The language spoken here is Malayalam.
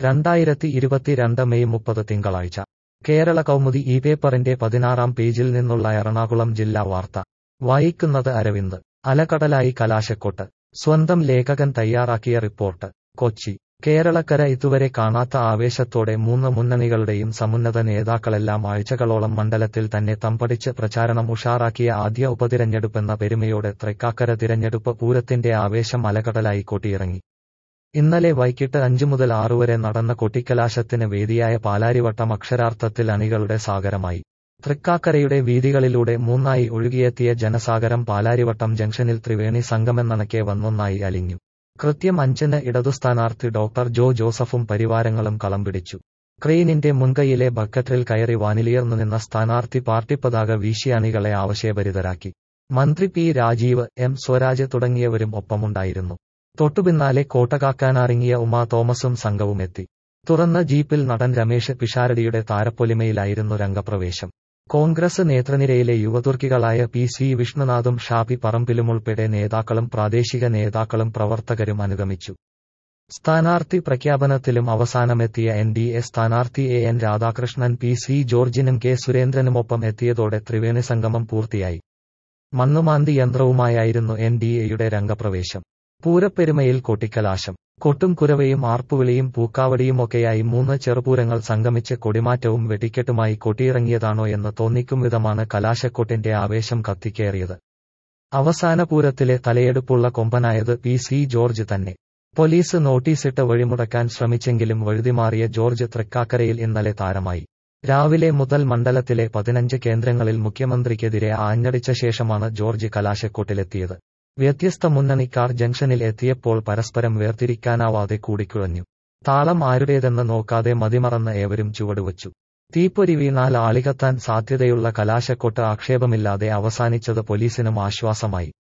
2022 മെയ് 30 തിങ്കളാഴ്ച കേരള കൗമുദി ഈ പേപ്പറിന്റെ 16-ാം പേജിൽ നിന്നുള്ള എറണാകുളം ജില്ലാ വാർത്ത വായിക്കുന്നത് അരവിന്ദ്. അലകടലായി കലാശക്കൊട്ട്. സ്വന്തം ലേഖകൻ തയ്യാറാക്കിയ റിപ്പോർട്ട്. കൊച്ചി. കേരളക്കര ഇതുവരെ കാണാത്ത ആവേശത്തോടെ മൂന്ന് മുന്നണികളുടെയും സമുന്നത നേതാക്കളെല്ലാം ആഴ്ചകളോളം മണ്ഡലത്തിൽ തന്നെ തമ്പടിച്ച് പ്രചാരണം ഉഷാറാക്കിയ ആദ്യ ഉപതിരഞ്ഞെടുപ്പെന്ന പെരുമയോടെ തൃക്കാക്കര തിരഞ്ഞെടുപ്പ് പൂരത്തിന്റെ ആവേശം അലകടലായി കൊട്ടിയിറങ്ങി. ഇന്നലെ വൈകിട്ട് 5 മുതൽ 6 വരെ നടന്ന കൊട്ടിക്കലാശത്തിന് വേദിയായ പാലാരിവട്ടം അക്ഷരാർത്ഥത്തിൽ അണികളുടെ സാഗരമായി. തൃക്കാക്കരയുടെ വീഥികളിലൂടെ മൂന്നായി ഒഴുകിയെത്തിയ ജനസാഗരം പാലാരിവട്ടം ജംഗ്ഷനിൽ ത്രിവേണി സംഗമെന്നണക്കെ വന്നൊന്നായി അലിഞ്ഞു. കൃത്യം 5-ന് ഇടതു സ്ഥാനാർത്ഥി ഡോക്ടർ ജോ ജോസഫും പരിവാരങ്ങളും കളം പിടിച്ചു. ക്രെയിനിന്റെ മുൻകൈയിലെ ബക്കറ്റിൽ കയറി വാനിലിയർന്നു നിന്ന സ്ഥാനാർത്ഥി പാർട്ടിപ്പതാക വീശി അണികളെ ആവശ്യഭരിതരാക്കി. മന്ത്രി പി രാജീവ്, എം സ്വരാജ് തുടങ്ങിയവരും ഒപ്പമുണ്ടായിരുന്നു. തൊട്ടുപിന്നാലെ കോട്ടകാക്കാനാറിങ്ങിയ ഉമാ തോമസും സംഘവും എത്തി. തുറന്ന ജീപ്പിൽ നടൻ രമേശ് പിഷാരടിയുടെ താരപ്പൊലിമയിലായിരുന്നു രംഗപ്രവേശം. കോൺഗ്രസ് നേതൃനിരയിലെ യുവതുർക്കികളായ പി സി വിഷ്ണുനാഥും ഷാഫി പറമ്പിലുമുൾപ്പെടെ നേതാക്കളും പ്രാദേശിക നേതാക്കളും പ്രവർത്തകരും അനുഗമിച്ചു. സ്ഥാനാർത്ഥി പ്രഖ്യാപനത്തിലും അവസാനമെത്തിയ NDA സ്ഥാനാർത്ഥി AN രാധാകൃഷ്ണൻ പി സി ജോർജിനും കെ സുരേന്ദ്രനുമൊപ്പം എത്തിയതോടെ ത്രിവേണി സംഗമം പൂർത്തിയായി. മണ്ണുമാന്തി യന്ത്രവുമായായിരുന്നു NDAയുടെ രംഗപ്രവേശം. പൂരപ്പെരുമയിൽ കൊട്ടിക്കലാശം. കൊട്ടും കുരവയും ആർപ്പുവിളിയും പൂക്കാവടിയുമൊക്കെയായി മൂന്ന് ചെറുപൂരങ്ങൾ സംഗമിച്ച് കൊടിമാറ്റവും വെടിക്കെട്ടുമായി കൊട്ടിയിറങ്ങിയതാണോ എന്ന് തോന്നിക്കും വിധമാണ് കലാശക്കൊട്ടിന്റെ ആവേശം കത്തിക്കേറിയത്. അവസാന പൂരത്തിലെ തലയെടുപ്പുള്ള കൊമ്പനായത് പി സി ജോർജ് തന്നെ. പോലീസ് നോട്ടീസിട്ട് വഴിമുടക്കാൻ ശ്രമിച്ചെങ്കിലും വഴുതിമാറിയ ജോർജ് തൃക്കാക്കരയിൽ ഇന്നലെ താരമായി. രാവിലെ മുതൽ മണ്ഡലത്തിലെ 15 കേന്ദ്രങ്ങളിൽ മുഖ്യമന്ത്രിക്കെതിരെ ആഞ്ഞടിച്ച ശേഷമാണ് ജോർജ് കലാശക്കൊട്ടിലെത്തിയത്. വ്യത്യസ്ത മുന്നണിക്കാർ ജംഗ്ഷനിൽ എത്തിയപ്പോൾ പരസ്പരം വേർതിരിക്കാനാവാതെ കൂടിക്കുഴഞ്ഞു. താളം ആരുടേതെന്ന് നോക്കാതെ മതിമറന്ന് ഏവരും ചുവടുവച്ചു. തീപ്പൊരി വീണാൽ ആളികത്താൻ സാധ്യതയുള്ള കലാശക്കൊട്ട് ആക്ഷേപമില്ലാതെ അവസാനിച്ചത് പോലീസിനും ആശ്വാസമായി.